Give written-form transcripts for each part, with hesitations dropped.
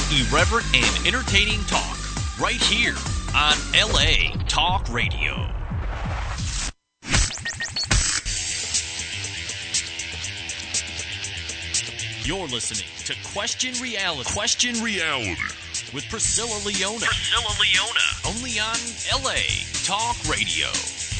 Irreverent and entertaining talk right here on LA Talk Radio. You're listening to Question Reality. Question Reality with Priscilla Leona. Only on LA Talk Radio.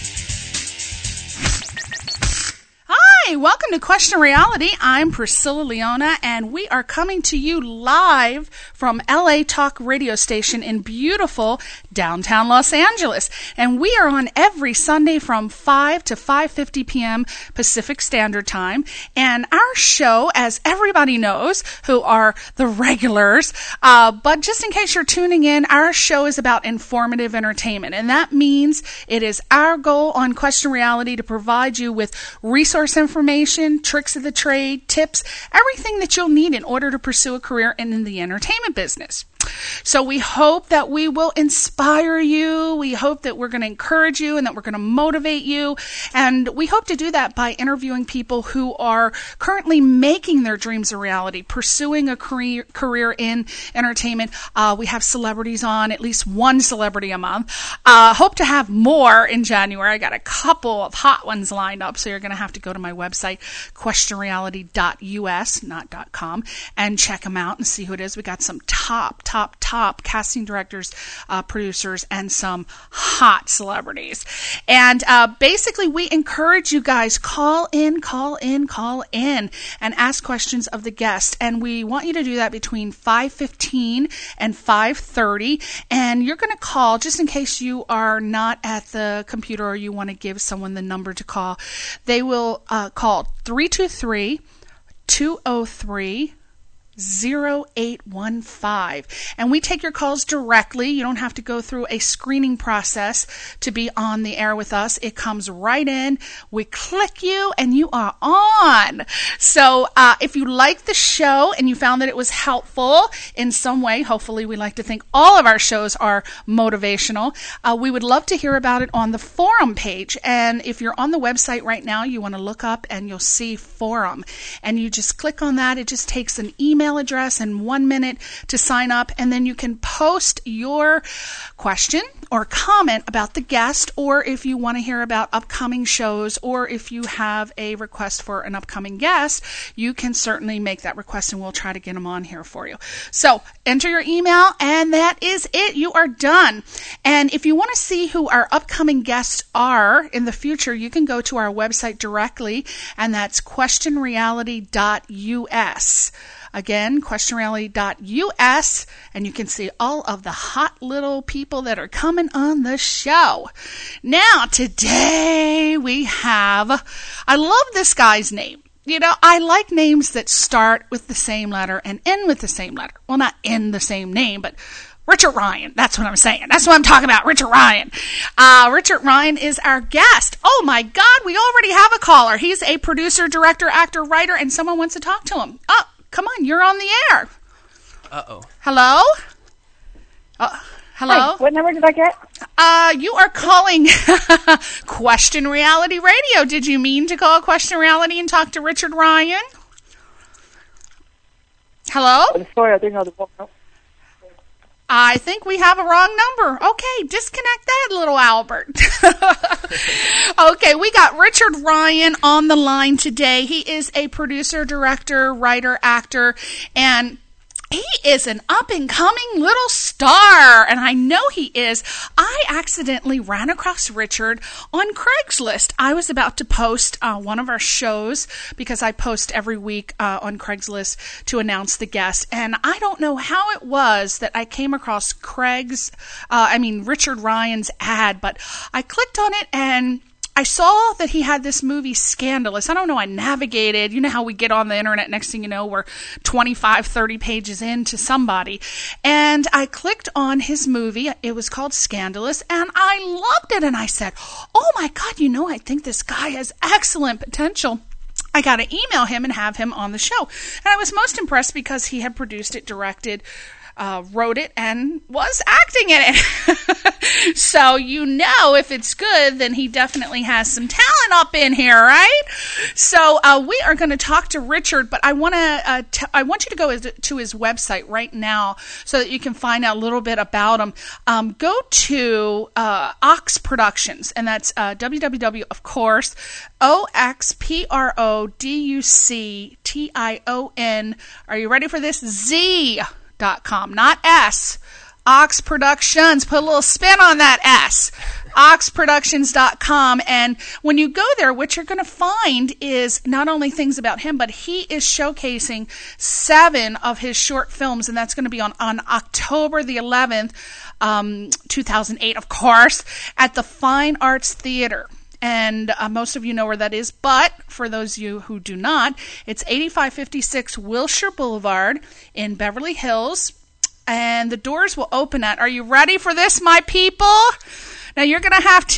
Hi, welcome to Question Reality. I'm Priscilla Leona, and we are coming to you live from LA Talk radio station in beautiful downtown Los Angeles. And we are on every Sunday from 5 to 5:50 p.m. Pacific Standard Time. And our show, as everybody knows, who are the regulars, but just in case you're tuning in, our show is about informative entertainment. And that means it is our goal on Question Reality to provide you with resource information, tricks of the trade, tips, everything that you'll need in order to pursue a career in the entertainment business. So we hope that we will inspire you. We hope that we're going to encourage you and that we're going to motivate you. And we hope to do that by interviewing people who are currently making their dreams a reality, pursuing a career in entertainment. We have celebrities on, at least one celebrity a month. Hope to have more in January. I got a couple of hot ones lined up, so you're going to have to go to my website, questionreality.us, not .com, and check them out and see who it is. We got some top casting directors, producers, and some hot celebrities. And basically, we encourage you guys, call in, and ask questions of the guest. And we want you to do that between 5:15 and 5:30. And you're going to call, just in case you are not at the computer or you want to give someone the number to call. They will call 323-203-0815, and we take your calls directly. You don't have to go through a screening process to be on the air with us. It comes right in. We click you and you are on. So if you like the show and you found that it was helpful in some way, hopefully we like to think all of our shows are motivational, we would love to hear about it on the forum page. And if you're on the website right now, you want to look up and you'll see forum, and you just click on that. It just takes an email address and 1 minute to sign up, and then you can post your question or comment about the guest, or if you want to hear about upcoming shows, or if you have a request for an upcoming guest, you can certainly make that request and we'll try to get them on here for you. So enter your email and that is it. You are done. And if you want to see who our upcoming guests are in the future, you can go to our website directly, and that's questionreality.us. Again, questionreality.us, and you can see all of the hot little people that are coming on the show. Now, today we have, I love this guy's name. You know, I like names that start with the same letter and end with the same letter. Well, not end the same name, but Richard Ryan. That's what I'm saying. That's what I'm talking about, Richard Ryan. Richard Ryan is our guest. Oh, my God, we already have a caller. He's a producer, director, actor, writer, and someone wants to talk to him. Oh, come on, you're on the air. Uh-oh. Hello? Hello? Hi, what number did I get? You are calling Question Reality Radio. Did you mean to call Question Reality and talk to Richard Ryan? Hello? I'm sorry, I didn't know the phone. I think we have a wrong number. Okay, disconnect that, little Albert. Okay, we got Richard Ryan on the line today. He is a producer, director, writer, actor, and he is an up-and-coming little star, and I know he is. I accidentally ran across Richard on Craigslist. I was about to post one of our shows, because I post every week on Craigslist to announce the guest, and I don't know how it was that I came across Richard Ryan's ad, but I clicked on it and I saw that he had this movie, Scandalous. I don't know, I navigated. You know how we get on the internet, next thing you know, we're 25, 30 pages into somebody. And I clicked on his movie. It was called Scandalous, and I loved it. And I said, oh my God, I think this guy has excellent potential I got to email him and have him on the show. And I was most impressed because he had produced it, directed, wrote it, and was acting in it. So if it's good, then he definitely has some talent up in here, right? So we are going to talk to Richard, but I want you to go to his website right now so that you can find out a little bit about him. Go to Ox Productions, and that's www, of course, OXPRODUCTION. Are you ready for this? Z.com, not S. Ox Productions. Put a little spin on that S. OxProductions.com. And when you go there, what you're going to find is not only things about him, but he is showcasing 7 of his short films, and that's going to be on October the 11th, 2008, of course, at the Fine Arts Theater. And most of you know where that is, but for those of you who do not, it's 8556 Wilshire Boulevard in Beverly Hills, and the doors will open at, are you ready for this, my people? Now you're going to have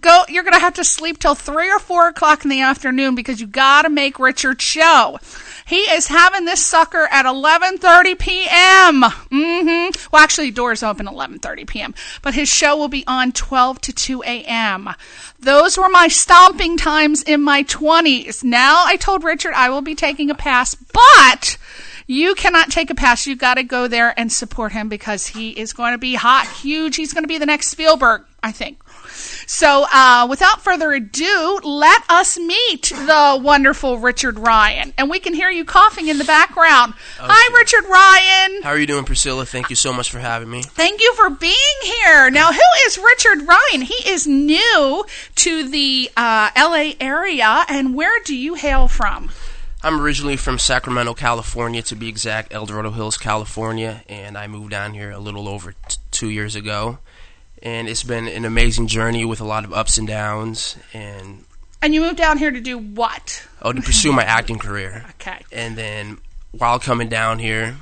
to sleep till 3 or 4 o'clock in the afternoon because you got to make Richard's show. He is having this sucker at 11:30 p.m. Well, actually, doors open at 11:30 p.m., but his show will be on 12 to 2 a.m. Those were my stomping times in my 20s. Now I told Richard I will be taking a pass, but you cannot take a pass. You got to go there and support him because he is going to be hot, huge. He's going to be the next Spielberg, I think. So without further ado, let us meet the wonderful Richard Ryan. And we can hear you coughing in the background. Okay. Hi, Richard Ryan. How are you doing, Priscilla? Thank you so much for having me. Thank you for being here. Now, who is Richard Ryan? He is new to the L.A. area. And where do you hail from? I'm originally from Sacramento, California, to be exact, El Dorado Hills, California. And I moved down here a little over 2 years ago. And it's been an amazing journey with a lot of ups and downs. And you moved down here to do what? Oh, to pursue my acting career. Okay. And then while coming down here,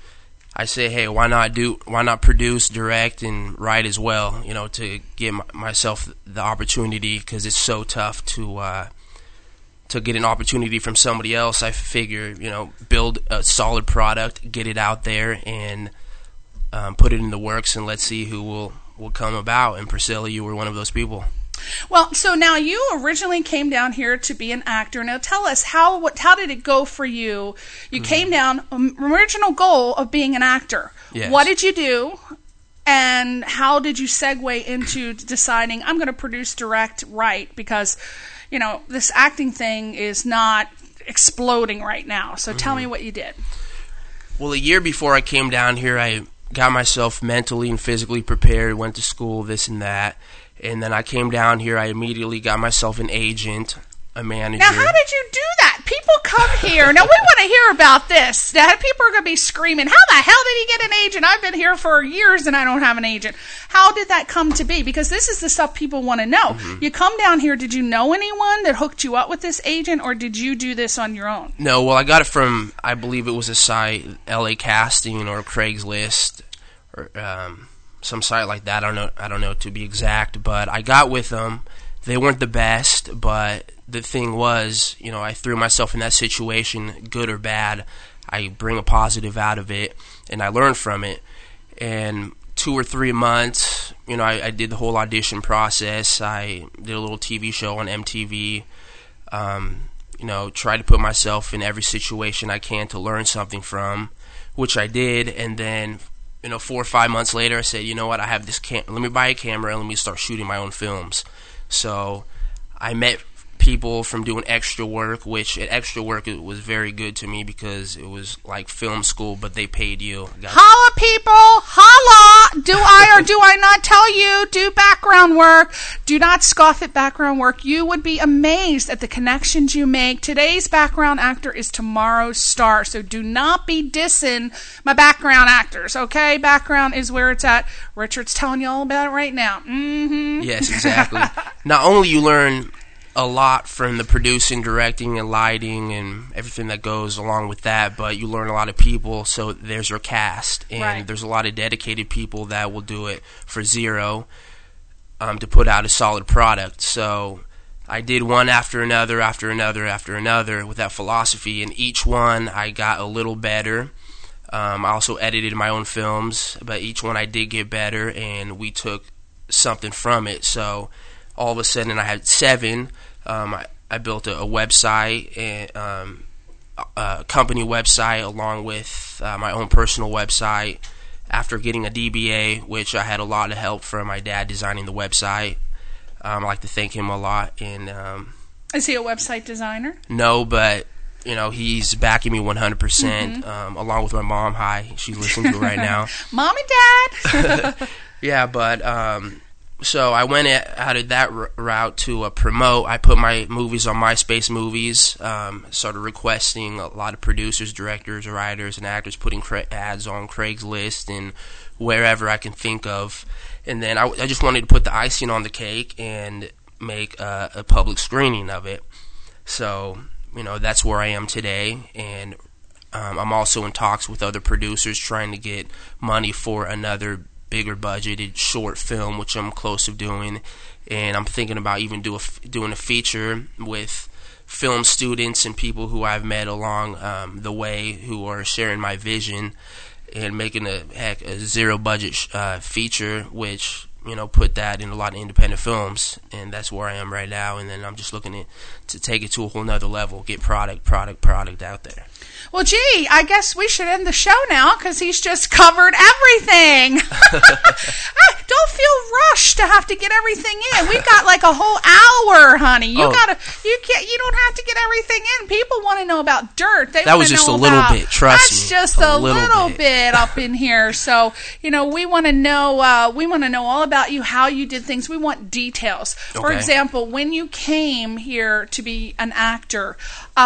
I say, hey, why not produce, direct, and write as well? To give myself the opportunity, because it's so tough to get an opportunity from somebody else. I figure, build a solid product, get it out there, and put it in the works, and let's see who will come about. And Priscilla, you were one of those people. Well, so now you originally came down here to be an actor. Now tell us, how did it go for you? You came down, original goal of being an actor. Yes. What did you do? And how did you segue into deciding, I'm going to produce, direct, write? Because, this acting thing is not exploding right now. So tell me what you did. Well, a year before I came down here, I got myself mentally and physically prepared, went to school, this and that. And then I came down here, I immediately got myself an agent, a manager. Now, how did you do that? People come here. Now, we want to hear about this. Now, people are going to be screaming, how the hell did he get an agent? I've been here for years and I don't have an agent. How did that come to be? Because this is the stuff people want to know. Mm-hmm. You come down here, did you know anyone that hooked you up with this agent, or did you do this on your own? No, well, I got it from, I believe it was a site, LA Casting or Craigslist, or some site like that. I don't know to be exact, but I got with them. They weren't the best, but the thing was, I threw myself in that situation, good or bad. I bring a positive out of it, and I learned from it. And 2 or 3 months, I did the whole audition process. I did a little TV show on MTV. Tried to put myself in every situation I can to learn something from, which I did. And then 4 or 5 months later, I said, you know what, I have this let me buy a camera and let me start shooting my own films. So I met people from doing extra work, which at extra work it was very good to me because it was like film school, but they paid you. Holla, people! Holla! Do I or do I not tell you? Do background work. Do not scoff at background work. You would be amazed at the connections you make. Today's background actor is tomorrow's star, so do not be dissing my background actors, okay? Background is where it's at. Richard's telling you all about it right now. Mm-hmm. Yes, exactly. Not only you learn a lot from the producing, directing, and lighting and everything that goes along with that, but you learn a lot of people. So there's your cast, and there's a lot of dedicated people that will do it for zero to put out a solid product. So I did one after another with that philosophy, and each one I got a little better. I also edited my own films, but each one I did get better, and we took something from it. So all of a sudden I had 7. I built a website, and a company website, along with my own personal website. After getting a DBA, which I had a lot of help from my dad designing the website. I like to thank him a lot. And is he a website designer? No, but he's backing me 100%. Along with my mom. Hi, she's listening to it right now. Mom and Dad. Yeah, but so I went out of that route to promote. I put my movies on MySpace Movies. Started requesting a lot of producers, directors, writers, and actors, putting ads on Craigslist and wherever I can think of. And then I just wanted to put the icing on the cake and make a public screening of it. So, that's where I am today. And I'm also in talks with other producers trying to get money for another bigger budgeted short film, which I'm close to doing. And I'm thinking about even doing a feature with film students and people who I've met along the way who are sharing my vision, and making a zero budget feature, which put that in a lot of independent films, and that's where I am right now. And then I'm just looking to take it to a whole nother level, get product out there. Well, gee, I guess we should end the show now because he's just covered everything. Don't feel rushed to have to get everything in. We've got like a whole hour, honey. You don't have to get everything in. People want to know about dirt. That was just a little bit. Trust me. That's just a little bit up in here. So we want to know. We want to know all about you, how you did things. We want details. For example, when you came here to be an actor.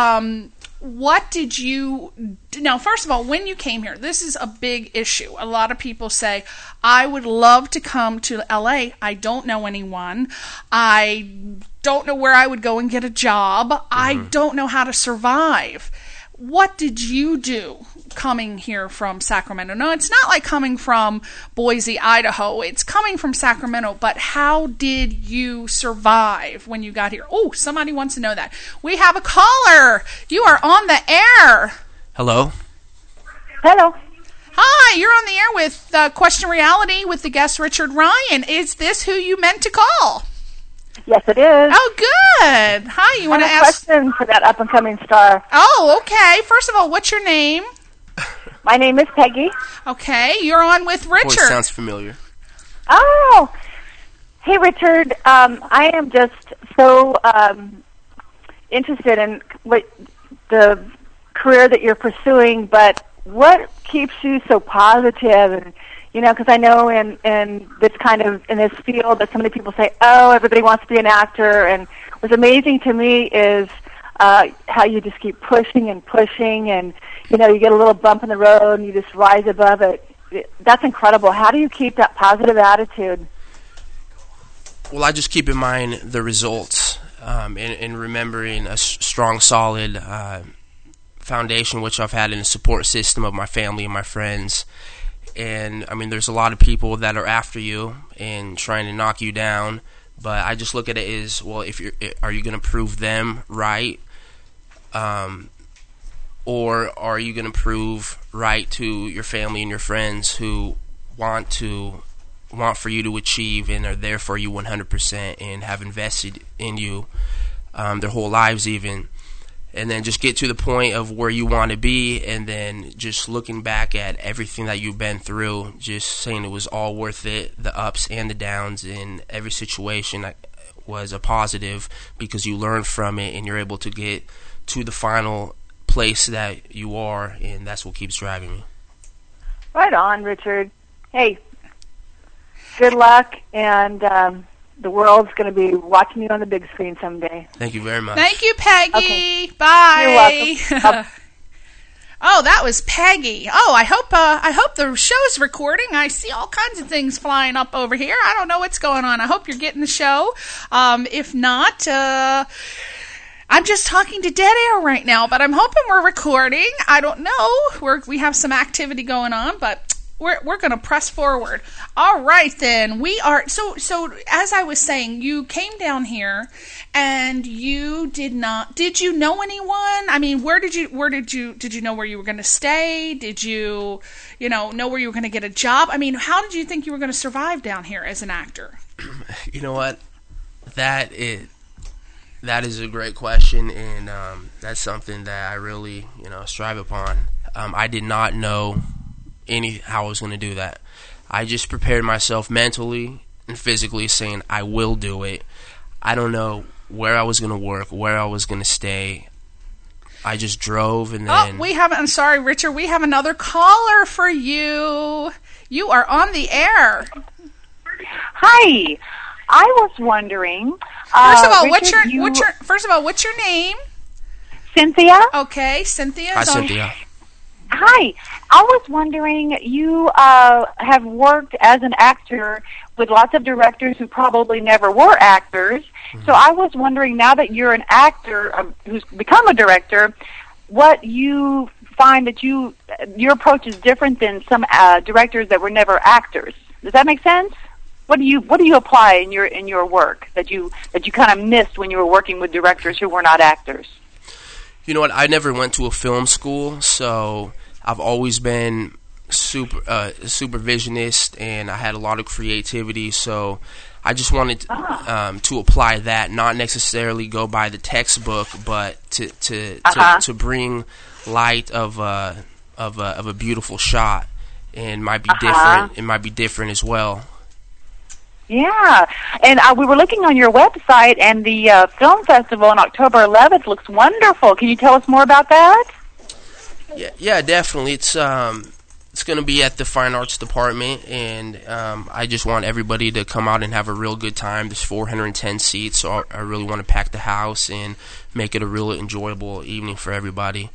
What did you... Now, first of all, when you came here, this is a big issue. A lot of people say, I would love to come to L.A. I don't know anyone. I don't know where I would go and get a job. I don't know how to survive. What did you do coming here from Sacramento? No, it's not like coming from Boise, Idaho. It's coming from Sacramento. But how did you survive when you got here? Oh, somebody wants to know that. We have a caller. You are on the air. Hello. Hello. Hi, you're on the air with Question Reality with the guest Richard Ryan. Is this who you meant to call? Yes, it is. Oh, good. Hi, you want to ask... a question for that up-and-coming star. Oh, okay. First of all, what's your name? My name is Peggy. Okay, you're on with Richard. Voice sounds familiar. Oh. Hey, Richard. I am just so interested in the career that you're pursuing, but what keeps you so positive? And because I know in this field that so many people say, oh, everybody wants to be an actor. And what's amazing to me is how you just keep pushing and pushing, and you get a little bump in the road and you just rise above it. That's incredible. How do you keep that positive attitude? Well, I just keep in mind the results, and remembering a strong, solid foundation which I've had in a support system of my family and my friends. And there's a lot of people that are after you and trying to knock you down, but I just look at it as, well, are you going to prove them right, or are you going to prove right to your family and your friends who want for you to achieve and are there for you 100% and have invested in you their whole lives even. And then just get to the point of where you want to be, and then just looking back at everything that you've been through, just saying it was all worth it, the ups and the downs in every situation was a positive because you learn from it and you're able to get to the final place that you are, and that's what keeps driving me. Right on, Richard. Hey, good luck, and the world's going to be watching you on the big screen someday. Thank you very much. Thank you, Peggy. Okay. Bye. You're welcome. Oh, that was Peggy. Oh, I hope the show's recording. I see all kinds of things flying up over here. I don't know what's going on. I hope you're getting the show. If not, I'm just talking to dead air right now, but I'm hoping we're recording. I don't know. We have some activity going on, but we're going to press forward. All right, then we are. So as I was saying, you came down here, and you did you know anyone? I mean, did you know where you were going to stay? Did you know where you were going to get a job? I mean, how did you think you were going to survive down here as an actor? You know what? That is a great question, and that's something that I really strive upon. I did not know how I was going to do that. I just prepared myself mentally and physically, saying I will do it. I don't know where I was going to work, where I was going to stay. I just drove, and then... I'm sorry, Richard, we have another caller for you. You are on the air. Hi. I was wondering... First of all, what's your name? Cynthia. Okay, Cynthia. Hi, Cynthia. Hi. I was wondering, you have worked as an actor with lots of directors who probably never were actors. Mm-hmm. So I was wondering, now that you're an actor who's become a director, what you find that your approach is different than some directors that were never actors. Does that make sense? What do you apply in your work that you kind of missed when you were working with directors who were not actors? You know what? I never went to a film school, so I've always been supervisionist, and I had a lot of creativity. So I just wanted to apply that, not necessarily go by the textbook, but to bring light of a beautiful shot, and might be different. It might be different as well. Yeah, and we were looking on your website, and the film festival on October 11th looks wonderful. Can you tell us more about that? Yeah, definitely. It's going to be at the Fine Arts Department, and I just want everybody to come out and have a real good time. There's 410 seats, so I really want to pack the house and make it a real enjoyable evening for everybody.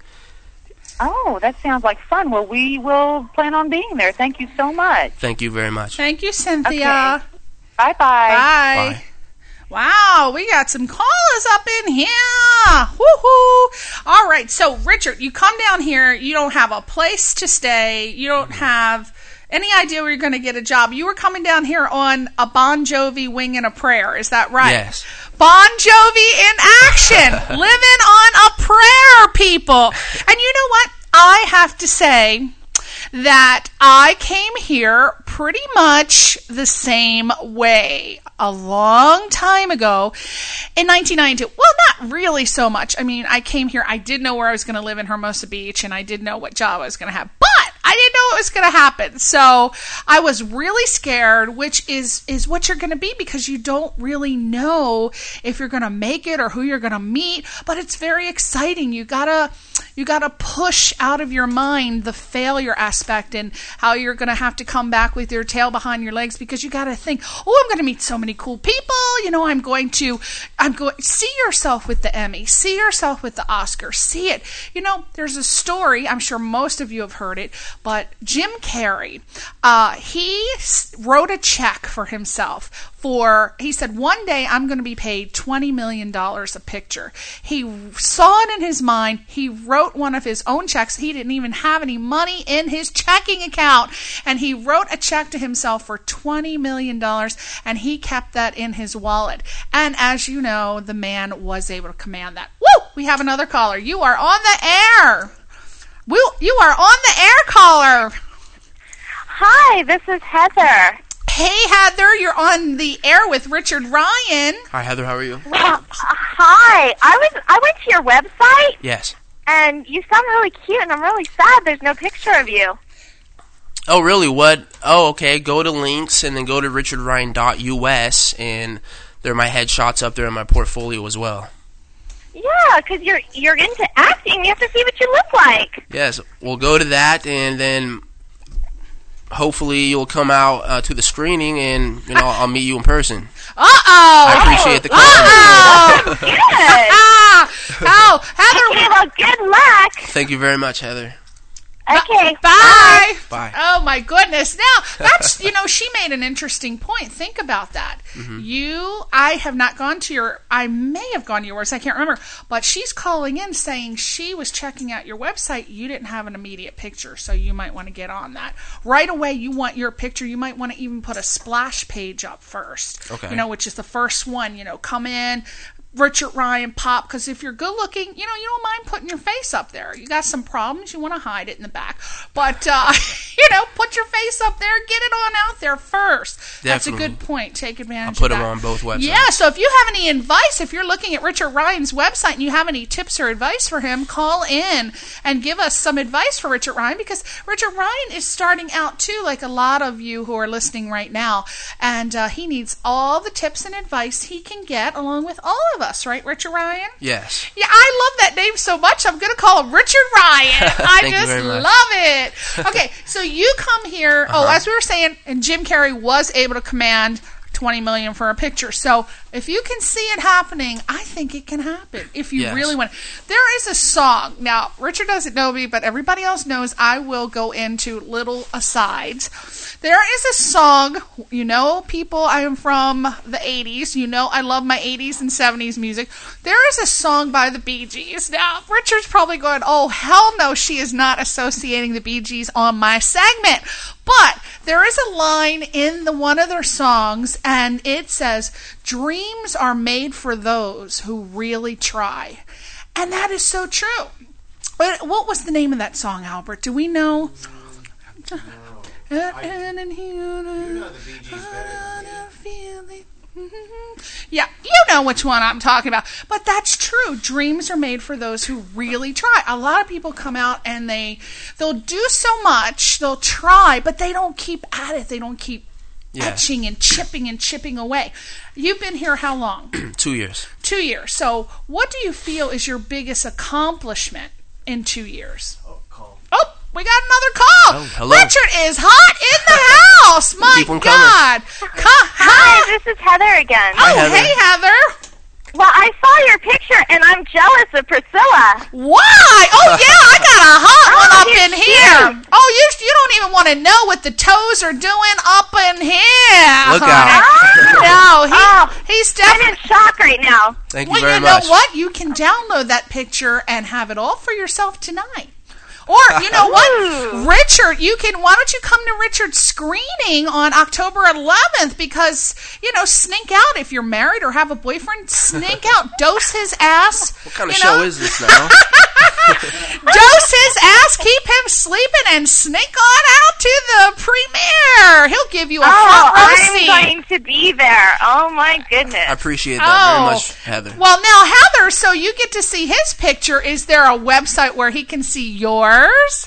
Oh, that sounds like fun. Well, we will plan on being there. Thank you so much. Thank you very much. Thank you, Cynthia. Okay. Bye-bye. Bye. Wow, we got some callers up in here. Woohoo! All right, so Richard, you come down here. You don't have a place to stay. You don't have any idea where you're going to get a job. You were coming down here on a Bon Jovi Wing and a Prayer. Is that right? Yes. Bon Jovi in action. Living on a prayer, people. And you know what? I have to say that I came here pretty much the same way a long time ago in 1992. Well, not really so much. I mean, I came here, I did know where I was going to live in Hermosa Beach, and I did know what job I was going to have, but I didn't know it was going to happen. So I was really scared, which is what you're going to be, because you don't really know if you're going to make it or who you're going to meet, but it's very exciting. You gotta push out of your mind the failure aspect and how you're going to have to come back with your tail behind your legs, because you got to think, oh, I'm going to meet so many cool people. I'm going to see yourself with the Emmy, see yourself with the Oscar, see it. There's a story, I'm sure most of you have heard it, but Jim Carrey, he wrote a check for himself he said, one day I'm going to be paid $20 million a picture. He saw it in his mind. He wrote one of his own checks. He didn't even have any money in his checking account. And he wrote a check to himself for $20 million, and he kept that in his wallet. And as you know, the man was able to command that. Woo! We have another caller. You are on the air. You are on the air, caller. Hi, this is Heather. Hey, Heather, you're on the air with Richard Ryan. Hi, Heather, how are you? Hi, I went to your website. Yes. And you sound really cute, and I'm really sad there's no picture of you. Oh, really? What? Oh, okay. Go to links and then go to richardryan.us, and there are my headshots up there in my portfolio as well. Yeah, because you're into acting. You have to see what you look like. Yes, we'll go to that, and then hopefully you'll come out to the screening, and I'll meet you in person. I appreciate the call. Good. Oh, Heather. Okay, well, good luck. Thank you very much, Heather. Okay. Bye. Bye. Oh my goodness. Now, that's, she made an interesting point. Think about that. I have not gone to I may have gone to your website, I can't remember, but she's calling in saying she was checking out your website. You didn't have an immediate picture, so you might want to get on that. Right away, you want your picture. You might want to even put a splash page up first. Okay. Which is the first one, come in, Richard Ryan pop, because if you're good looking, you don't mind putting your face up there. You got some problems, you want to hide it in the back. But, put your face up there, get it on out there first. Definitely. That's a good point. Take advantage I'll of that. put them on both websites. Yeah, so if you have any advice, if you're looking at Richard Ryan's website and you have any tips or advice for him, call in and give us some advice for Richard Ryan, because Richard Ryan is starting out too, like a lot of you who are listening right now, and he needs all the tips and advice he can get along with all of us, right, Richard Ryan? Yes. Yeah, I love that name so much, I'm going to call him Richard Ryan. I Thank you just very much. love it. Okay, so you come here, as we were saying, and Jim Carrey was able to command $20 million for a picture. So if you can see it happening, I think it can happen if you really want. There is a song. Now, Richard doesn't know me, but everybody else knows I will go into little asides. There is a song, people, I am from the 80s. I love my 80s and 70s music. There is a song by the Bee Gees. Now, Richard's probably going, oh, hell no, she is not associating the Bee Gees on my segment. But there is a line in one of their songs, and it says, dreams are made for those who really try. And that is so true. But what was the name of that song, Albert? Do we know? You know the Bee Gees better than me. Yeah, you know which one I'm talking about. But that's true. Dreams are made for those who really try. A lot of people come out and they'll do so much, they'll try, but they don't keep at it. They don't keep etching and chipping away. You've been here how long? 2 years. 2 years. So what do you feel is your biggest accomplishment in 2 years? Oh, we got another call. Oh, hello. Richard is hot in the house. My Keep 'em God. Hi, this is Heather again. Oh, Heather. hey, Heather. Well, I saw your picture, and I'm jealous of Priscilla. Why? Oh, yeah, I got a hot one up you're in here. cute. Oh, you don't even want to know what the toes are doing up in here. Look out. No, he's I'm definitely... in shock right now. Thank you Well, very you know much. what? You can download that picture and have it all for yourself tonight. Or, you know what? Richard, why don't you come to Richard's screening on October 11th? Because, sneak out if you're married or have a boyfriend. Sneak out. Dose his ass. What kind of show is this now? Dose his ass, keep him sleeping, and sneak on out to the premiere. He'll give you a front row seat. I'm going to be there. Oh, my goodness. I appreciate that very much, Heather. Well, now, Heather, so you get to see his picture. Is there a website where he can see yours?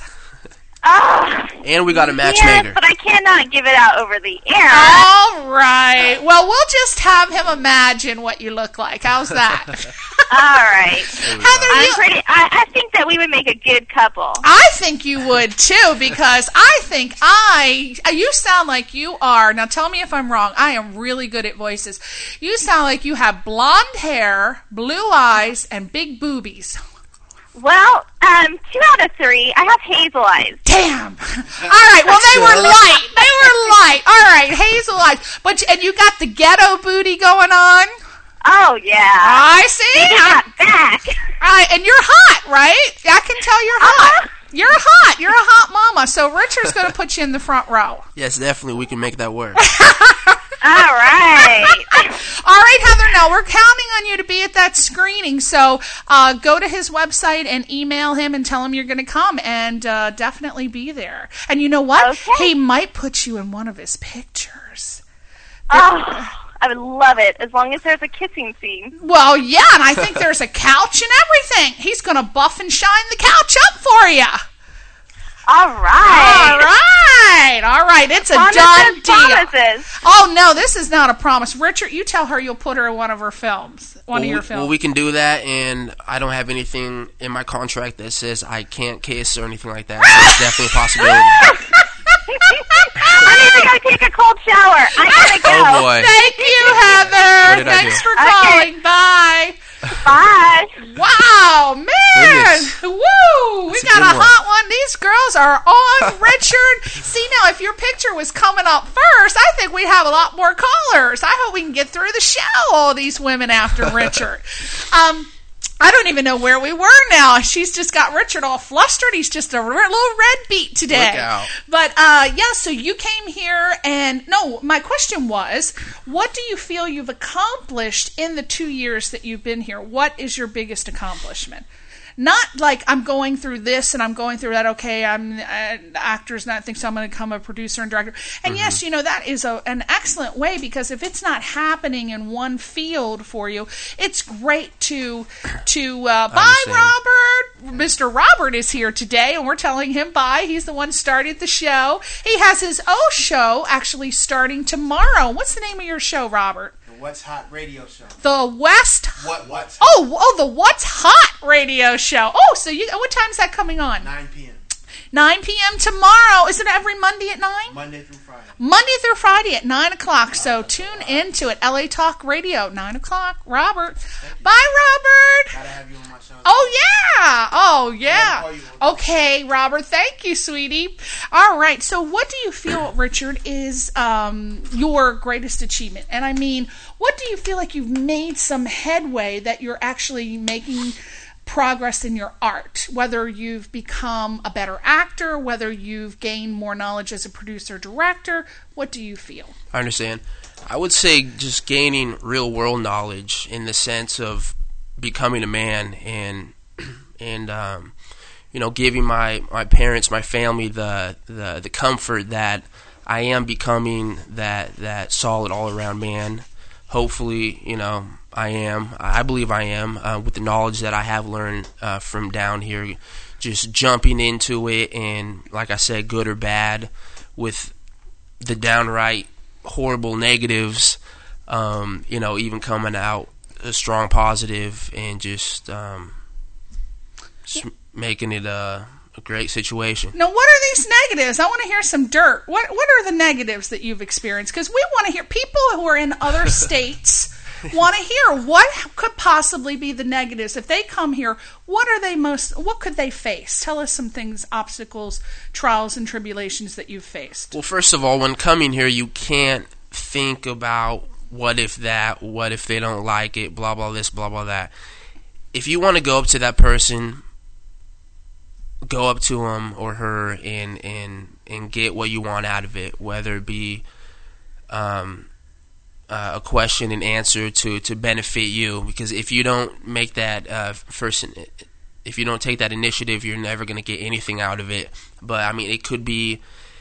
And we got a Yes, matchmaker. but I cannot give it out over the air. All right. Well, we'll just have him imagine what you look like. How's that? All right. Heather, I think that we would make a good couple. I think you would too, because I think you sound like you are, now tell me if I'm wrong, I am really good at voices. You sound like you have blonde hair, blue eyes, and big boobies. Well, 2 out of 3. I have hazel eyes. Damn. All right. Well, they were light. All right. Hazel eyes. And you got the ghetto booty going on? Oh, yeah. I see. Baby got back. All right. And you're hot, right? I can tell you're hot. You're hot. You're a hot mama. So Richard's going to put you in the front row. Yes, definitely. We can make that work. All right. All right, Heather, now we're counting on you to be at that screening, so go to his website and email him and tell him you're going to come, and definitely be there. And you know what? Okay. He might put you in one of his pictures. Oh, I would love it, as long as there's a kissing scene. Well, yeah, and I think there's a couch and everything. He's going to buff and shine the couch up for you. All right. All right. It's a Promises, done deal. promises. Oh, no, this is not a promise. Richard, you tell her you'll put her in one of her films, of your films. Well, we can do that, and I don't have anything in my contract that says I can't kiss or anything like that. So it's definitely a possibility. I need to go take a cold shower. I gotta go. Oh, boy. Thank you, Heather. What did I Thanks do? for calling. Bye. Bye. Wow, man. Goodness. Woo. We That's a got good a one. hot one. These girls are your picture was coming up first, I think we'd have a lot more callers. I hope we can get through the show, all these women after Richard. I don't even know where we were now. She's just got Richard all flustered. He's just a little red beet today. Look out. But, so you came here and, no, my question was, what do you feel you've accomplished in the 2 years that you've been here? What is your biggest accomplishment? Not like I'm going through this and I'm going through that. Okay, I'm an actor's not think so. I'm going to become a producer and director. And yes, that is an excellent way, because if it's not happening in one field for you, it's great to bye, Robert. Mr. Robert is here today, and we're telling him bye. He's the one started the show. He has his own show actually starting tomorrow. What's the name of your show, Robert? What's Hot radio show. The West. What's Hot? The What's Hot radio show. Oh, so what time's that coming on? 9 p.m. 9 p.m. tomorrow. Is it every Monday at 9? Monday through Friday. Monday through Friday at 9 o'clock. So tune into it. LA Talk Radio, 9 o'clock. Robert. Bye, Robert. Gotta have you on my show. Oh, yeah. Okay, Robert. Thank you, sweetie. All right. So what do you feel, Richard, is your greatest achievement? And I mean, what do you feel like you've made some headway that you're actually making progress in your art, whether you've become a better actor, whether you've gained more knowledge as a producer, director? What do you feel? I understand. I would say just gaining real world knowledge in the sense of becoming a man and giving my parents, my family the comfort that I am becoming that solid all around man. Hopefully, I am. I believe I am, with the knowledge that I have learned from down here, just jumping into it, and like I said, good or bad, with the downright horrible negatives, even coming out a strong positive, and just making it a great situation. Now, what are these negatives? I want to hear some dirt. What are the negatives that you've experienced? Because we want to hear, people who are in other states want to hear what could possibly be the negatives. If they come here, what could they face? Tell us some things, obstacles, trials, and tribulations that you've faced. Well, first of all, when coming here, you can't think about what if that, what if they don't like it, blah, blah, this, blah, blah, that. If you want to go up to that person, go up to him or her and get what you want out of it, whether it be a question and answer to benefit you. Because if you don't make that if you don't take that initiative, you're never going to get anything out of it. But I mean, it could be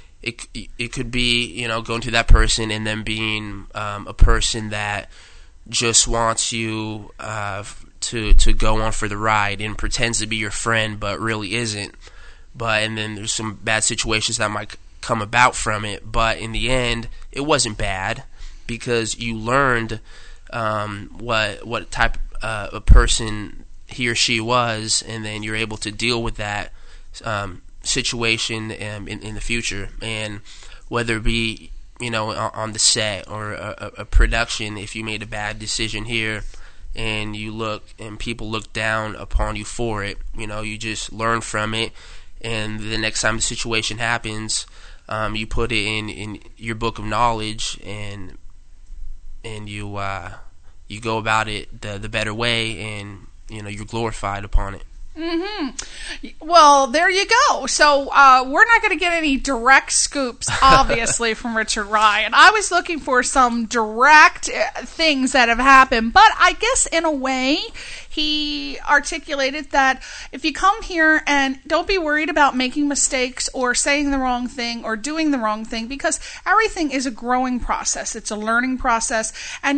going to that person and then being a person that just wants you to go on for the ride and pretends to be your friend but really isn't. And then there's some bad situations that might come about from it. But in the end, it wasn't bad, because you learned what type of person he or she was, and then you're able to deal with that situation in the future. And whether it be on the set or a production, if you made a bad decision here and people look down upon you for it, you just learn from it, and the next time the situation happens, you put it in your book of knowledge, and you go about it the better way, and you're glorified upon it. Mm-hmm. Well, there you go. So we're not going to get any direct scoops, obviously, from Richard Ryan. I was looking for some direct things that have happened, but I guess in a way he articulated that if you come here, and don't be worried about making mistakes or saying the wrong thing or doing the wrong thing, because everything is a growing process. It's a learning process, and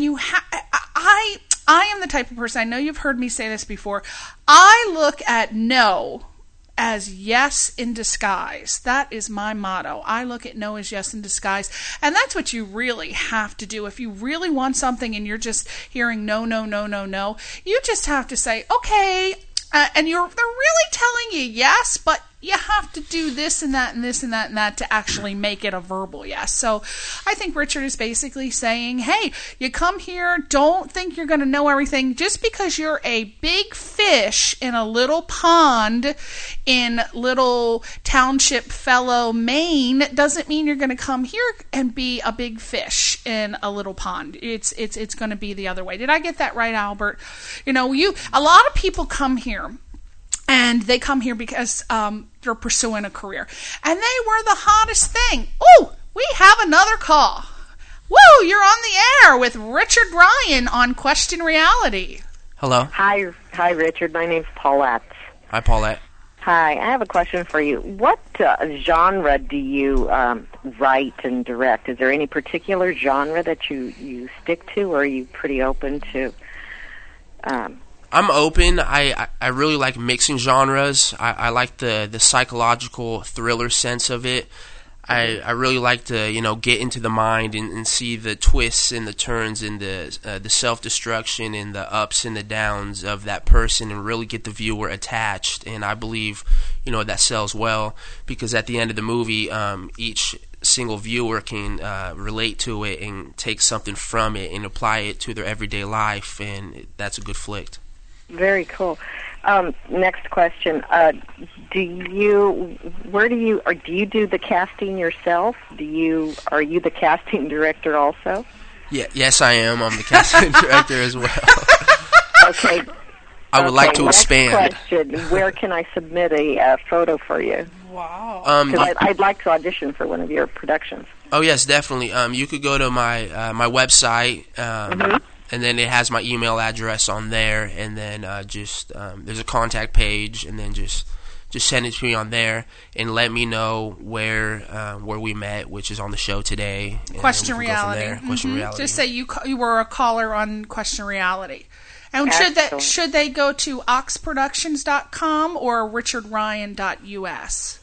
I am the type of person, I know you've heard me say this before, I look at no as yes in disguise. That is my motto. I look at no as yes in disguise. And that's what you really have to do. If you really want something and you're just hearing no, no, no, no, no, you just have to say, okay, and they're really telling you yes, but you have to do this and that and this and that and that to actually make it a verbal yes. So I think Richard is basically saying, hey, you come here, don't think you're going to know everything. Just because you're a big fish in a little pond in little township fellow Maine doesn't mean you're going to come here and be a big fish in a little pond. It's going to be the other way. Did I get that right, Albert? You know, a lot of people come here, and they come here because they're pursuing a career. And they were the hottest thing. Oh, we have another call. Woo, you're on the air with Richard Ryan on Question Reality. Hello. Hi, Richard. My name's Paulette. Hi, Paulette. Hi, I have a question for you. What genre do you write and direct? Is there any particular genre that you stick to, or are you pretty open to... I'm open. I really like mixing genres. I like the psychological thriller sense of it. I really like to get into the mind and see the twists and the turns and the self-destruction and the ups and the downs of that person and really get the viewer attached. And I believe that sells well because at the end of the movie, each single viewer can relate to it and take something from it and apply it to their everyday life, and that's a good flick. Very cool. Next question. Do you do the casting yourself? Are you the casting director also? Yeah, yes, I am. I'm the casting director as well. Okay. I would like to expand. Next question. Where can I submit a photo for you? Wow. I'd like to audition for one of your productions. Oh, yes, definitely. You could go to my my website, and then it has my email address on there, and then there's a contact page, and then just send it to me on there, and let me know where we met, which is on the show today. Question Reality. Question Reality. Just say you were a caller on Question Reality. And should they go to oxproductions.com or richardryan.us?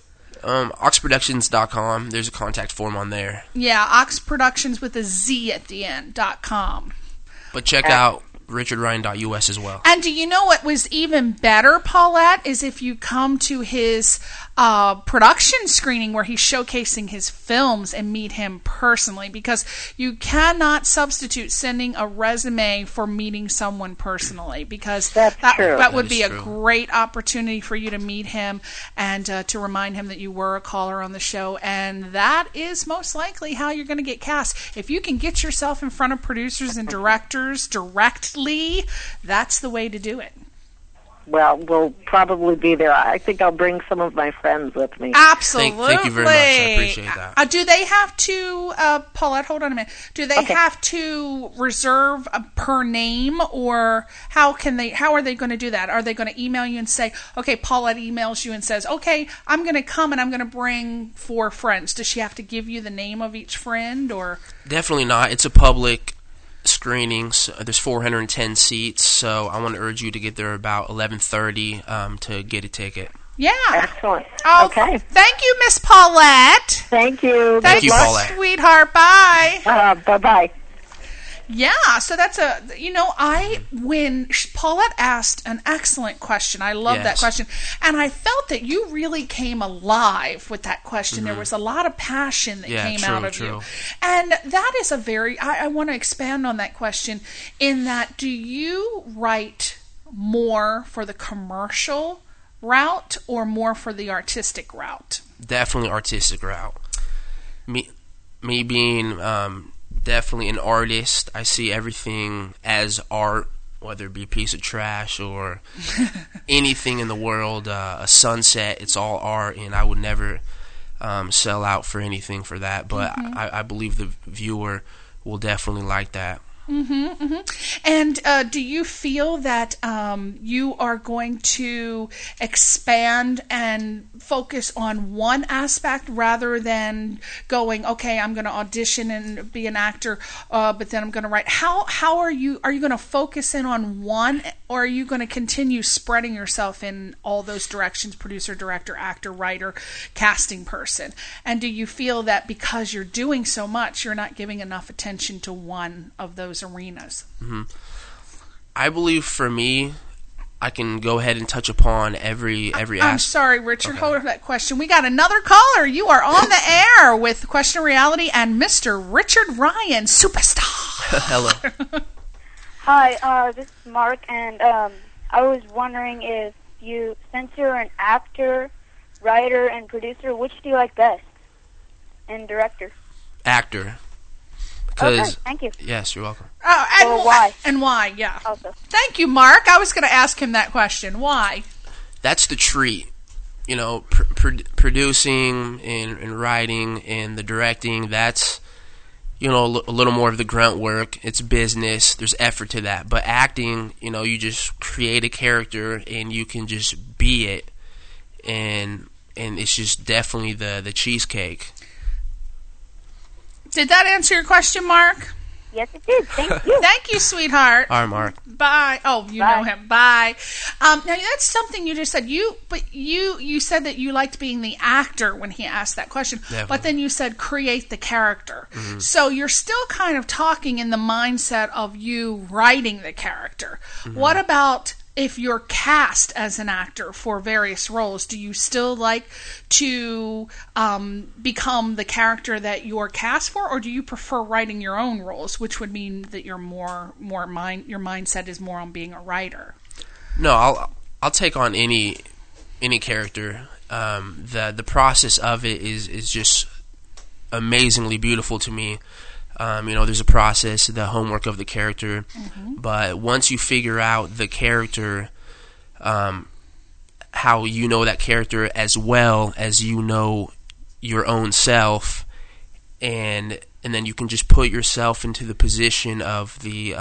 Oxproductions.com. There's a contact form on there. Yeah, oxproductions with a Z at the end, .com. But check out richardryan.us as well. And do you know what was even better, Paulette, is if you come to his production screening where he's showcasing his films and meet him personally, because you cannot substitute sending a resume for meeting someone personally, because that would be a great opportunity for you to meet him and to remind him that you were a caller on the show, and that is most likely how you're going to get cast. If you can get yourself in front of producers and directors directly, that's the way to do it. Well, we'll probably be there. I think I'll bring some of my friends with me. Absolutely. Thank you very much. I appreciate that. Do they have to, Paulette, hold on a minute. Do they have to reserve per name, or how are they going to do that? Are they going to email you and say, okay, Paulette emails you and says, okay, I'm going to come and I'm going to bring 4 friends. Does she have to give you the name of each friend, or? Definitely not. It's a public screenings. There's 410 seats, so I want to urge you to get there about 11:30 to get a ticket. Yeah. Excellent. Oh, okay. Thank you, Miss Paulette. Thank you. Thank you, Paulette. Sweetheart. Bye. Bye-bye. Yeah, so that's when Paulette asked an excellent question. I love that question. And I felt that you really came alive with that question. Mm-hmm. There was a lot of passion that came out of you. And that is I want to expand on that question in that, do you write more for the commercial route or more for the artistic route? Definitely artistic route. Me being definitely an artist, I see everything as art, whether it be a piece of trash or anything in the world, a sunset, it's all art, and I would never sell out for anything for that, but I believe the viewer will definitely like that. Mm-hmm, mm-hmm. And do you feel that you are going to expand and focus on one aspect rather than going, okay, I'm going to audition and be an actor, but then I'm going to write? How are you going to focus in on one, or are you going to continue spreading yourself in all those directions: producer, director, actor, writer, casting person? And do you feel that because you're doing so much, you're not giving enough attention to one of those arenas? Mm-hmm. I believe for me, I can go ahead and touch upon every I'm aspect. sorry, Richard. Okay. Hold on that question. We got another caller. You are on the air with Question Reality and Mr. Richard Ryan, superstar. Hello. Hi, this is Mark, and I was wondering if you, since you're an actor, writer, and producer, which do you like best? And director? Actor. Okay, thank you. Yes, you're welcome. Oh, and Or why? And why, yeah. Also. Thank you, Mark. I was going to ask him that question. Why? That's the treat. You know, producing and writing and the directing, that's, you know, a little more of the grunt work. It's business. There's effort to that. But acting, you know, you just create a character and you can just be it. And it's just definitely the cheesecake. Did that answer your question, Mark? Yes, it did. Thank you. Thank you, sweetheart. All right, Mark. Bye. Oh, you Bye. know him. Bye. Now that's something you just said. You said that you liked being the actor when he asked that question. Definitely. But then you said create the character. Mm-hmm. So you're still kind of talking in the mindset of you writing the character. Mm-hmm. What about if you're cast as an actor for various roles? Do you still like to become the character that you're cast for, or do you prefer writing your own roles, which would mean that you're your mindset is more on being a writer? No, I'll take on any character. The process of it is just amazingly beautiful to me. You know, there's a process, the homework of the character, but once you figure out the character, how you know that character as well as you know your own self, and then you can just put yourself into the position of the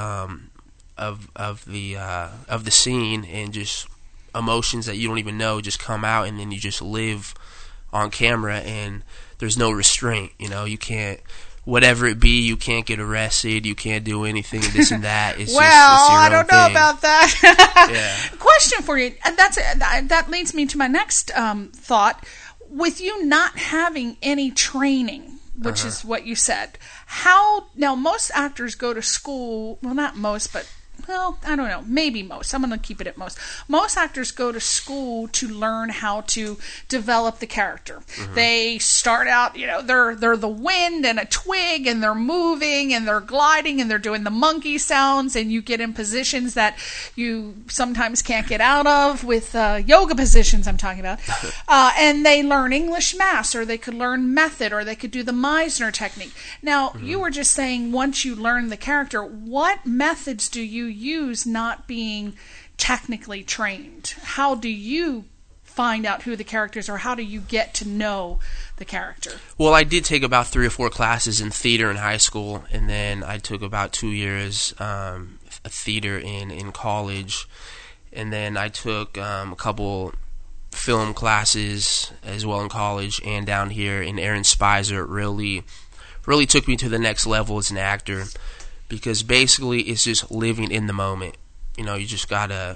scene, and just emotions that you don't even know just come out, and then you just live on camera, and there's no restraint. You know, you can't. Whatever it be, you can't get arrested, you can't do anything, this and that. It's well, just, it's your I own don't know thing. about that. Yeah. Question for you. That leads me to my next thought. With you not having any training, which is what you said, now most actors go to school, well, not most, but, well, I don't know, maybe most. I'm going to keep it at most. Most actors go to school to learn how to develop the character. They start out, you know, they're the wind and a twig, and they're moving and they're gliding and they're doing the monkey sounds, and you get in positions that you sometimes can't get out of with yoga positions I'm talking about. And they learn English mass, or they could learn method, or they could do the Meisner technique. Now, you were just saying once you learn the character, what methods do you use not being technically trained? How do you find out who the characters are? How do you get to know the character? Well, I did take about 3 or 4 classes in theater in high school, and then I took about 2 years theater in college, and then I took a couple film classes as well in college, and down here in Aaron Spicer really took me to the next level as an actor. Because basically it's just living in the moment. You know, you just gotta...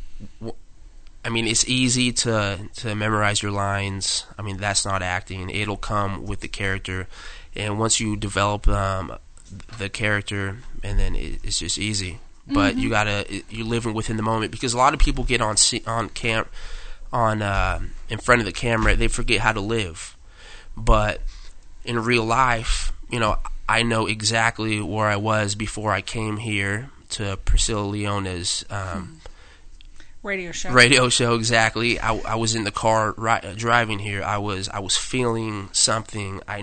I mean, it's easy to memorize your lines. I mean, that's not acting. It'll come with the character. And once you develop the character, and then it's just easy. But you're living within the moment. Because a lot of people get in front of the camera, they forget how to live. But in real life, you know, I know exactly where I was before I came here to Priscilla Leona's radio show. Exactly. I was in the car driving here. I was feeling something. I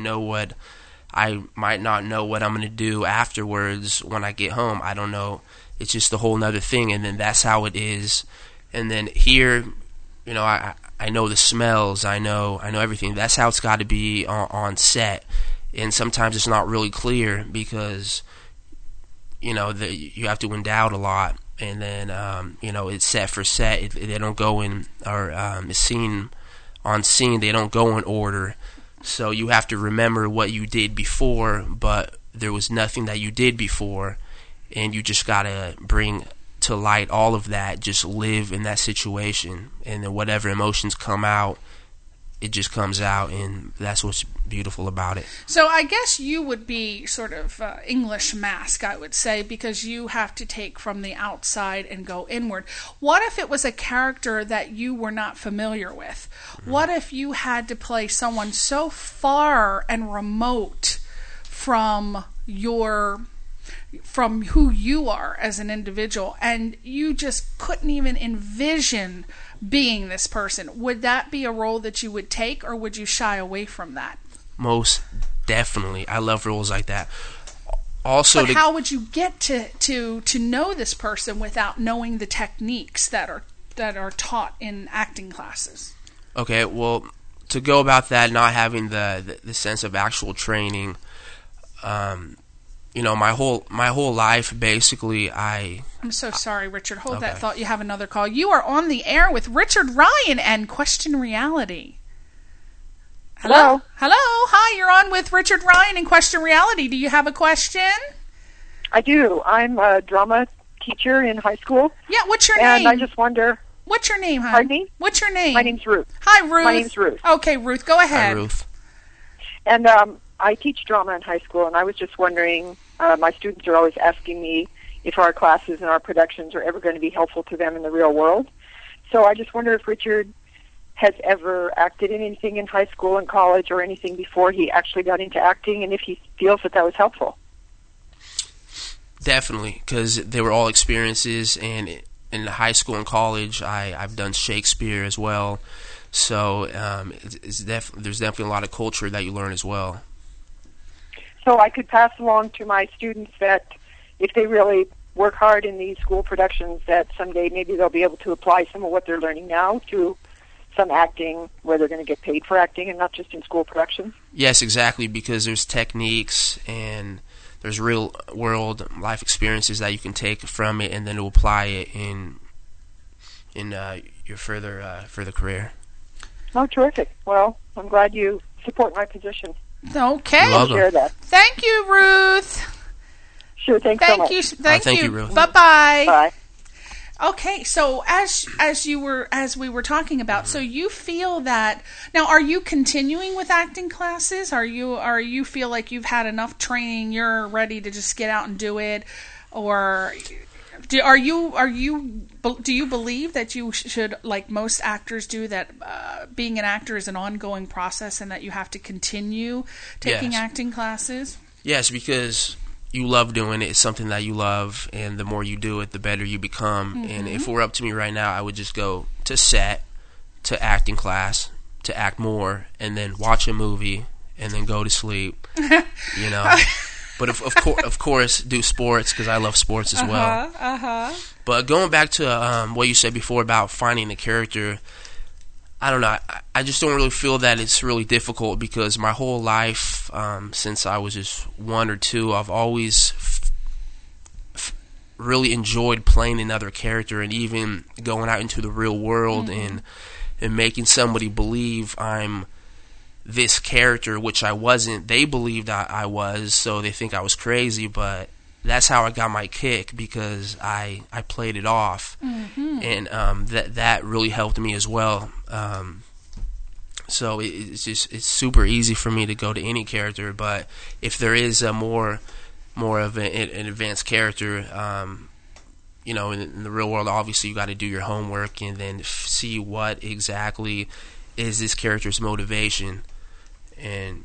might not know what I'm going to do afterwards when I get home. I don't know. It's just a whole nother thing. And then that's how it is. And then here, you know, I know the smells. I know everything. That's how it's got to be on set. And sometimes it's not really clear because, you know, you have to endow a lot. And then, you know, it's set for set. They don't go in, or scene on scene, they don't go in order. So you have to remember what you did before, but there was nothing that you did before. And you just got to bring to light all of that, just live in that situation. And then whatever emotions come out, it just comes out, and that's what's beautiful about it. So I guess you would be sort of English mask, I would say, because you have to take from the outside and go inward. What if it was a character that you were not familiar with? What if you had to play someone so far and remote from who you are as an individual, and you just couldn't even envision being this person? Would that be a role that you would take, or would you shy away from that? Most definitely. I love roles like that. Also, but how would you get to know this person without knowing the techniques that are taught in acting classes? Okay, well, to go about that, not having the sense of actual training, my whole life, basically, I'm so sorry, Richard. Hold that thought. You have another call. You are on the air with Richard Ryan and Question Reality. Hello? Hello? Hi, you're on with Richard Ryan and Question Reality. Do you have a question? I do. I'm a drama teacher in high school. Yeah, what's your name? And I just wonder... What's your name, hon? Pardon me? What's your name? My name's Ruth. Hi, Ruth. My name's Ruth. Okay, Ruth, go ahead. Hi, Ruth. And I teach drama in high school, and I was just wondering, my students are always asking me if our classes and our productions are ever going to be helpful to them in the real world. So I just wonder if Richard has ever acted in anything in high school and college or anything before he actually got into acting, and if he feels that was helpful. Definitely, because they were all experiences, and in high school and college, I've done Shakespeare as well. So there's definitely a lot of culture that you learn as well. So I could pass along to my students that if they really work hard in these school productions, that someday maybe they'll be able to apply some of what they're learning now to some acting where they're going to get paid for acting and not just in school productions. Yes, exactly, because there's techniques and there's real world life experiences that you can take from it and then to apply it in your further career. Oh, terrific. Well, I'm glad you support my position. Okay. Share that. Thank you, Ruth. Sure, thanks so much. Thank you, Ruth. Bye-bye. Bye. Okay, so as we were talking about, so you feel that now, are you continuing with acting classes? Are you feel like you've had enough training, you're ready to just get out and do it, or do you believe that you should, like most actors do, that being an actor is an ongoing process and that you have to continue taking acting classes? Yes, because you love doing it. It's something that you love, and the more you do it, the better you become. Mm-hmm. And if it were up to me right now, I would just go to set, to acting class, to act more, and then watch a movie, and then go to sleep. But of course, do sports because I love sports as well. But going back to what you said before about finding a character, I don't know. I just don't really feel that it's really difficult because my whole life, since I was just 1 or 2, I've always really enjoyed playing another character and even going out into the real world and making somebody believe I'm this character, which I wasn't. They believed I was, so they think I was crazy, but that's how I got my kick because I played it off, and that really helped me as well. So it's super easy for me to go to any character, but if there is a more of an advanced character, in the real world, obviously you got to do your homework and then see what exactly is this character's motivation, and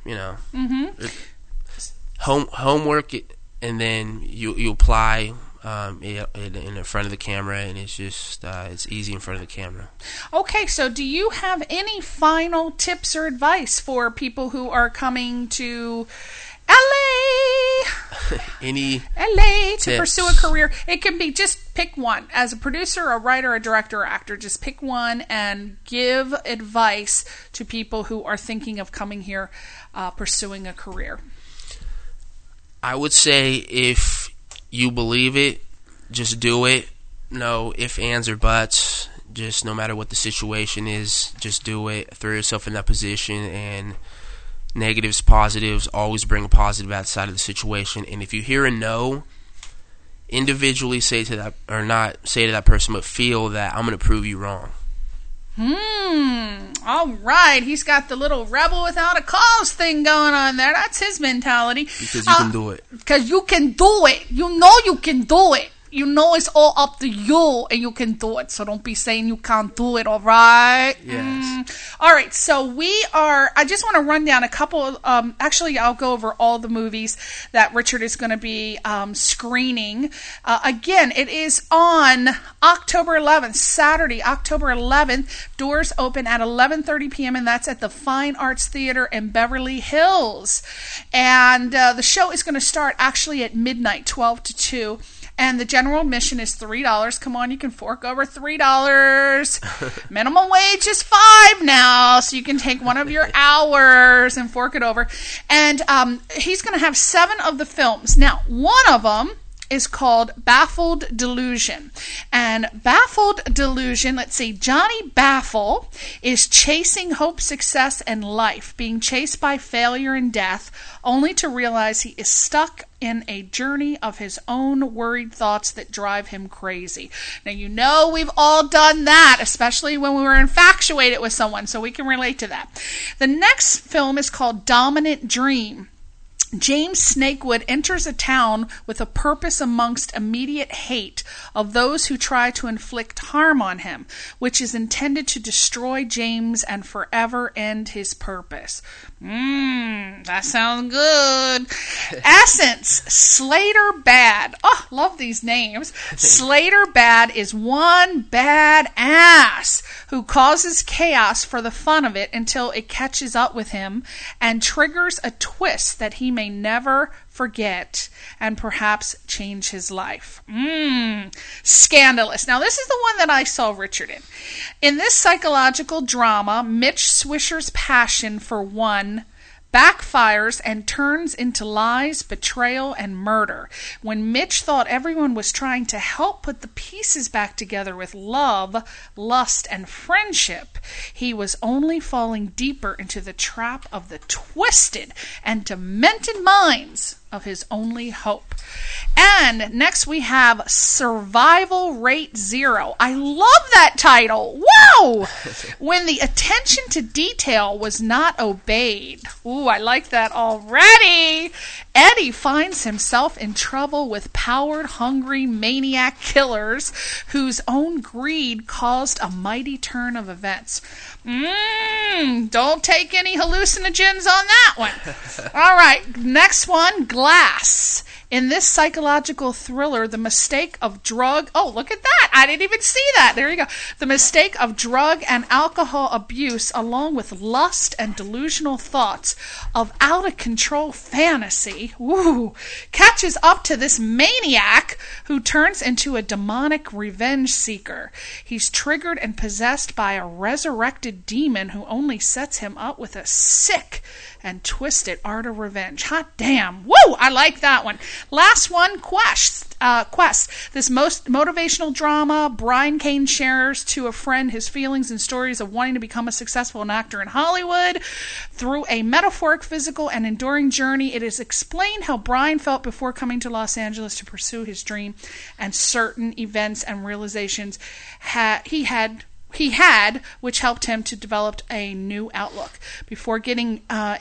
homework. And then you apply it in front of the camera, and it's just it's easy in front of the camera. Okay, so do you have any final tips or advice for people who are coming to LA? LA to pursue a career? It can be just pick one. As a producer, a writer, a director, or actor, just pick one and give advice to people who are thinking of coming here, pursuing a career. I would say if you believe it, just do it. No ifs, ands, or buts. Just no matter what the situation is, just do it. Throw yourself in that position, and negatives, positives, always bring a positive outside of the situation. And if you hear a no, individually say to that, or not say to that person, but feel that I'm going to prove you wrong. All right. He's got the little rebel without a cause thing going on there. That's his mentality. Because you can do it. Because you can do it. You know you can do it. You know it's all up to you, and you can do it. So don't be saying you can't do it, all right? Yes. All right, so I just want to run down a couple, actually I'll go over all the movies that Richard is going to be screening. Again, it is on October 11th, Saturday, October 11th. Doors open at 11:30 p.m., and that's at the Fine Arts Theater in Beverly Hills. And the show is going to start actually at midnight, 12 to 2. And the general admission is $3. Come on, you can fork over $3. Minimum wage is $5 now, so you can take one of your hours and fork it over. And he's going to have 7 of the films. Now, one of them is called Baffled Delusion. And Baffled Delusion, let's see, Johnny Baffle is chasing hope, success, and life, being chased by failure and death, only to realize he is stuck in a journey of his own worried thoughts that drive him crazy. Now, you know we've all done that, especially when we were infatuated with someone, so we can relate to that. The next film is called Dominant Dream. James Snakewood enters a town with a purpose amongst immediate hate of those who try to inflict harm on him, which is intended to destroy James and forever end his purpose. That sounds good. Essence, Slater Bad. Oh, love these names. Slater Bad is one bad ass who causes chaos for the fun of it until it catches up with him and triggers a twist that he may never forget and perhaps change his life. Scandalous. Now, this is the one that I saw Richard in. In this psychological drama, Mitch Swisher's passion for one backfires and turns into lies, betrayal, and murder. When Mitch thought everyone was trying to help put the pieces back together with love, lust, and friendship, he was only falling deeper into the trap of the twisted and demented minds of his only hope. And next we have Survival Rate Zero. I love that title. Wow! When the attention to detail was not obeyed. Ooh, I like that already. Eddie finds himself in trouble with power-hungry maniac killers whose own greed caused a mighty turn of events. Don't take any hallucinogens on that one. All right, next one, Glass. In this psychological thriller, the mistake of drug... Oh, look at that. I didn't even see that. There you go. The mistake of drug and alcohol abuse, along with lust and delusional thoughts of out-of-control fantasy, catches up to this maniac who turns into a demonic revenge seeker. He's triggered and possessed by a resurrected demon who only sets him up with a sick and twisted art of revenge. Hot damn. Woo! I like that one. Last one, Quest. This most motivational drama, Brian Cain shares to a friend his feelings and stories of wanting to become a successful actor in Hollywood. Through a metaphoric, physical, and enduring journey, it is explained how Brian felt before coming to Los Angeles to pursue his dream and certain events and realizations he had, which helped him to develop a new outlook. Before getting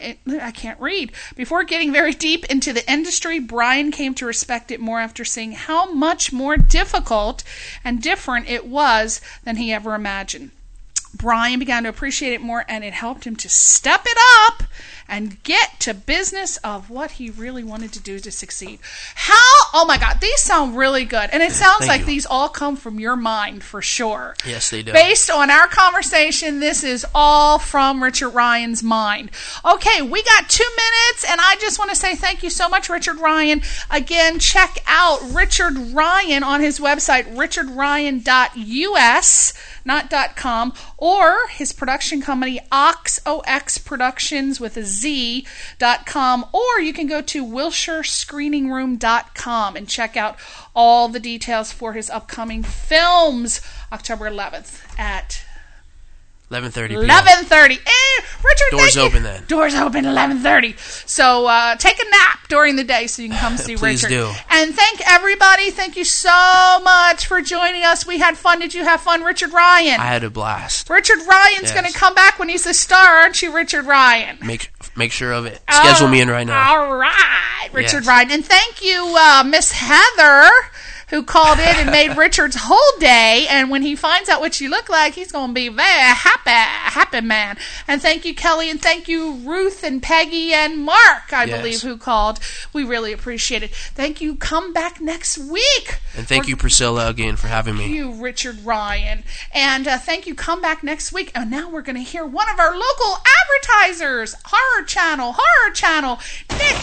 very deep into the industry, Brian came to respect it more after seeing how much more difficult and different it was than he ever imagined. Brian began to appreciate it more, and it helped him to step it up and get to business of what he really wanted to do to succeed. Oh my God, these sound really good. And it sounds like these all come from your mind for sure. Yes, they do. Based on our conversation, this is all from Richard Ryan's mind. Okay, we got 2 minutes, and I just want to say thank you so much, Richard Ryan. Again, check out Richard Ryan on his website, richardryan.us, not .com, or his production company, OX Productions with a Z.com, or you can go to wilshirescreeningroom.com and check out all the details for his upcoming films, October 11th at 11:30 p.m. 11:30. Richard, Doors thank you. open then. Doors open 11:30. So take a nap during the day so you can come see Please Richard. do. And thank everybody. Thank you so much for joining us. We had fun. Did you have fun, Richard Ryan? I had a blast. Richard Ryan's Yes. going to come back when he's a star, aren't you, Richard Ryan? Make sure of it. Schedule me in right now. All right, Richard Yes. Ryan. And thank you, Miss Heather, who called in and made Richard's whole day. And when he finds out what you look like, he's going to be very happy man. And thank you, Kelly, and thank you, Ruth and Peggy and Mark, I Yes. believe, who called. We really appreciate it. Thank you. Come back next week. And thank you, Priscilla, again for having me. You, Richard Ryan. And thank you. Come back next week. And now we're going to hear one of our local advertisers, Horror Channel. Nick.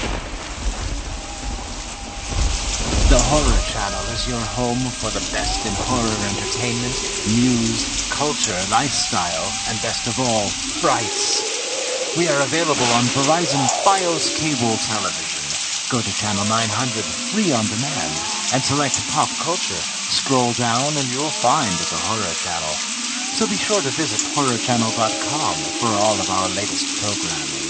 The Horror Channel is your home for the best in horror entertainment, news, culture, lifestyle, and best of all, frights. We are available on Verizon Fios cable television. Go to channel 900, free on demand, and select pop culture. Scroll down and you'll find the Horror Channel. So be sure to visit horrorchannel.com for all of our latest programming.